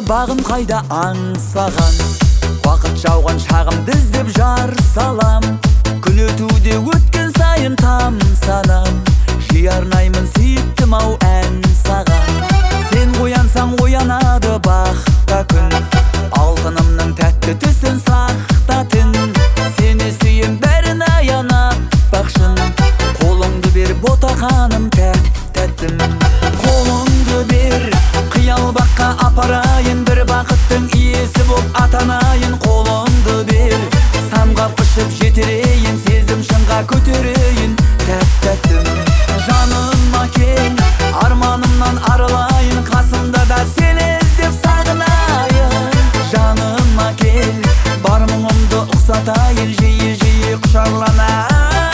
бағым қайда аңсаған, уақыт жауған шағымды іздеп жар салам. Күн өтуде өткен сайын тамсанам, жиі арнаймын сүйіктім ау ән саған. Сен оянсаң оянады бақта күн, алтынымның тәтті түсін сақтатын. Сені сүйем бәрін аянап бақшын, қолыңды бер ботақаным тәттім. Қолыңды бер қиял баққа апарайын, бір бақыттың иесі боп атанайын. Қолыңды бер самғап ұшып жетірейін, сезім шыңға көтерейін тәттім. Жаныма кел, арманымнан арылайын, қасымда да сені іздеп сағынайын. Жаныма кел, бар мұңымды ұқсатайын, жиі-жиі құшарланай,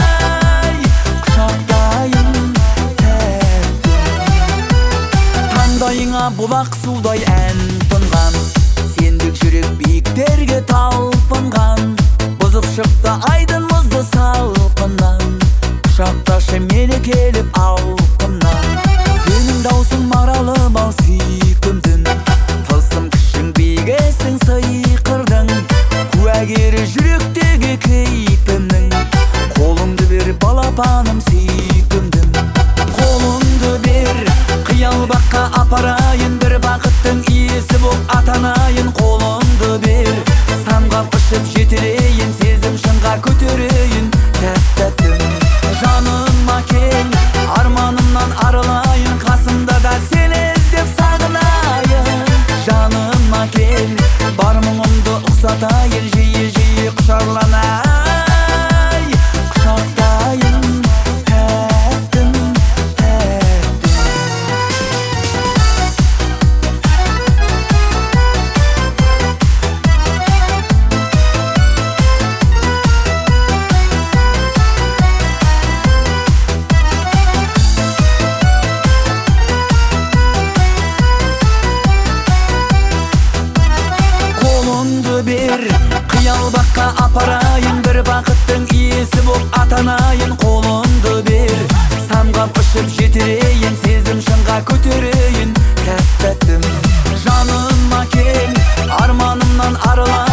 құшақтайын тәттім. Таңдайыңа бұлақ судай ән тұнған, сендік жүрек биіктерге талпынған. Бұзып шықты айдын мұзды салқыннан, құшақташы мені келіп алқымнан. Сенің даусың маралым ау сүйкімдің, тылсым күшің бейгесің сыйқырдың. Куәгері жүректегі кейпімнің, қолыңды бер балапаным сүйкімдің. Қолыңды бер қиял баққа апарайын, бір бақыттың иесі боп атанайын. Қолыңды бер самғап ұшып жетірейін, сезім шыңға көтерейін тәттім. Жаныма кел, арманымнан арылайын, қасымда да сені іздеп сағынайын. Жаныма кел, бар мұңымды ұқсатайын, жиі-жиі құшарланай, құшақтайын тәттім. Бер қиял баққа апарайын, бір бақыттың иесі боп атанайын. Қолыңды бер самғап ұшып жетірейін, сезім шыңға көтерейін тәттім. Жаныма кел, арманымнан арылайын.